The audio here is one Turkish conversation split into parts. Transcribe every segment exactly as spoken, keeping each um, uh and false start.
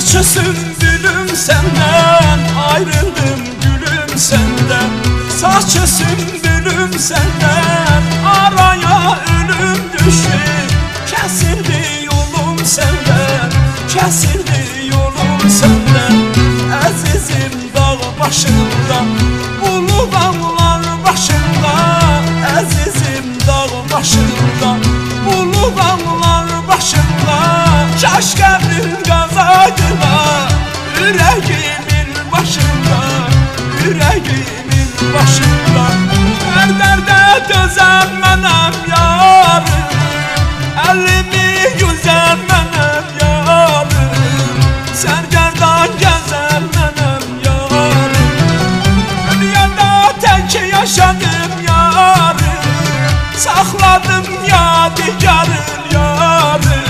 Saçı sümbülüm senden, ayrıldım gülüm senden. Saçı sümbülüm senden, araya ölüm düştü. Kesildi yolum senden, kesildi yolum senden. Azizim dağ başında, ulu dağlar başında. Azizim dağ başında, ulu dağlar başında. Kaş qəbrin qazaydılar, ürəgimin başında, ürəgimin başında. Hər dərdə dözən mənəm yarım, əlimi yüzən mənəm yarım. Sərgərdan gəzən mənəm yarım. Dünyada tək yaşadım yarım, saxladım yadigarın yarım.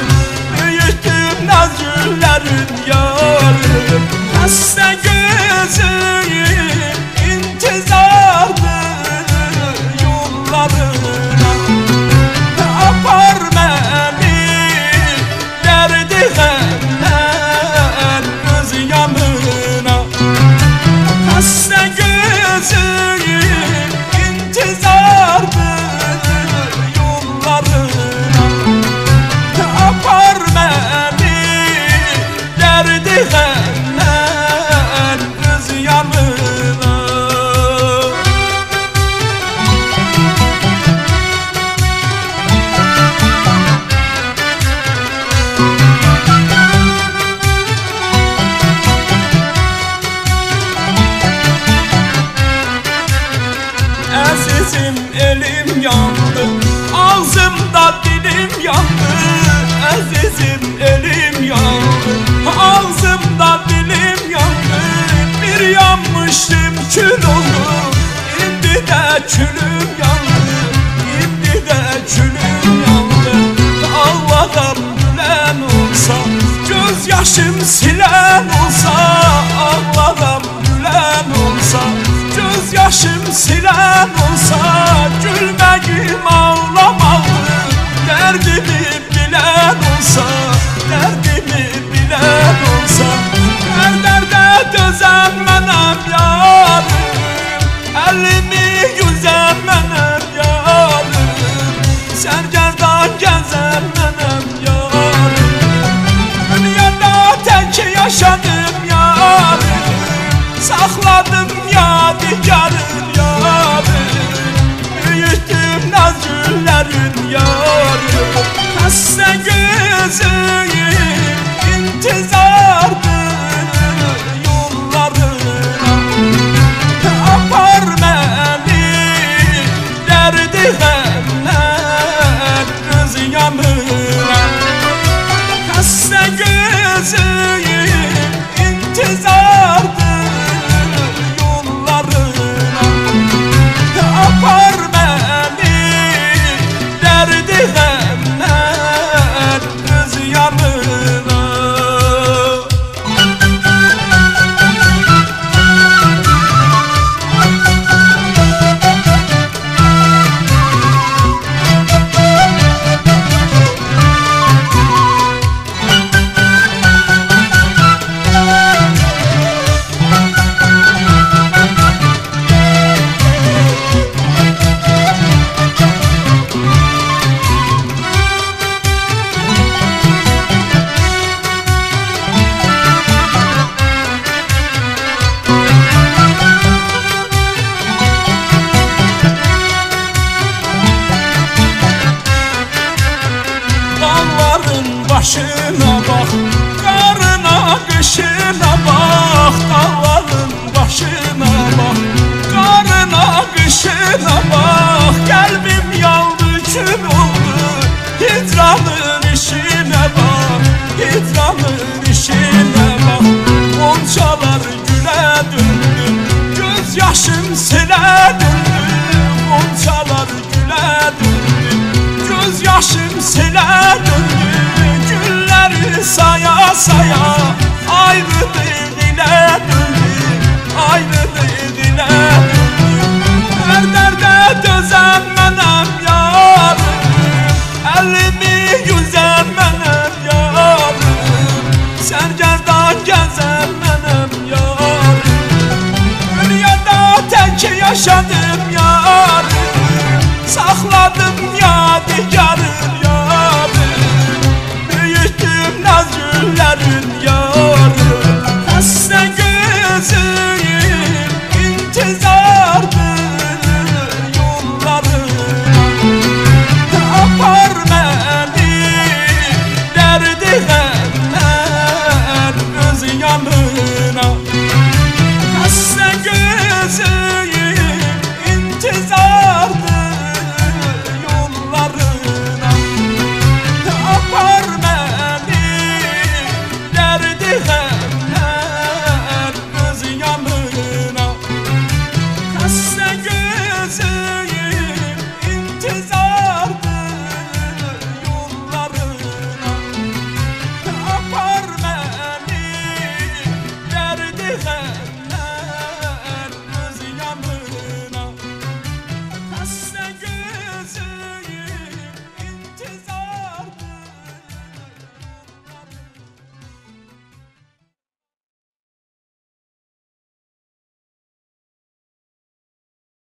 Nazgüllerin yarım, hasta gözüm intizardır yollarına. Apar beni derdi hemden öz yanına. Hasta gözüm intizardır yollarına. Apar beni derdi hemden öz yanına. Azizim elim yandı, ağzımda dilim yandı. Azizim elim yandı, ağzımda dilim yandı. Bir yanmıştım kül oldum, indi de külüm yandı. İndi de külüm yandı. Allah'ım gülen olsa, göz yaşım silen olsa. Allah'ım gülen olsa, göz yaşım silen olsa. Gülməyim ağlamağım, derdimi bilen olsa. Derdimi bilen olsa. Her derde dözən mənəm yarım, əlimi yüzən mənəm yarım. Sərgərdan gəzən mənəm yarım. Dünyada tək yaşadım yarım, saxladım yadigarın yarım. Büyütdüm nazgüllərin yarım, hasta gözüm intizardır yollarına. Apar beni derdi hemden öz yanına. Hasta gözüm intizardır yollarına. Apar beni derdi hemden öz yanına. Başına bak, karına kışına bak. Dağların başına bak, karına kışına bak. Kalbim yandı kül oldu, hicranın işine bak. Hicranın işine bak. Goncalar güle döndü, göz yaşım sile döndü. Goncalar güle döndü, göz yaşım sile döndü. Saya saya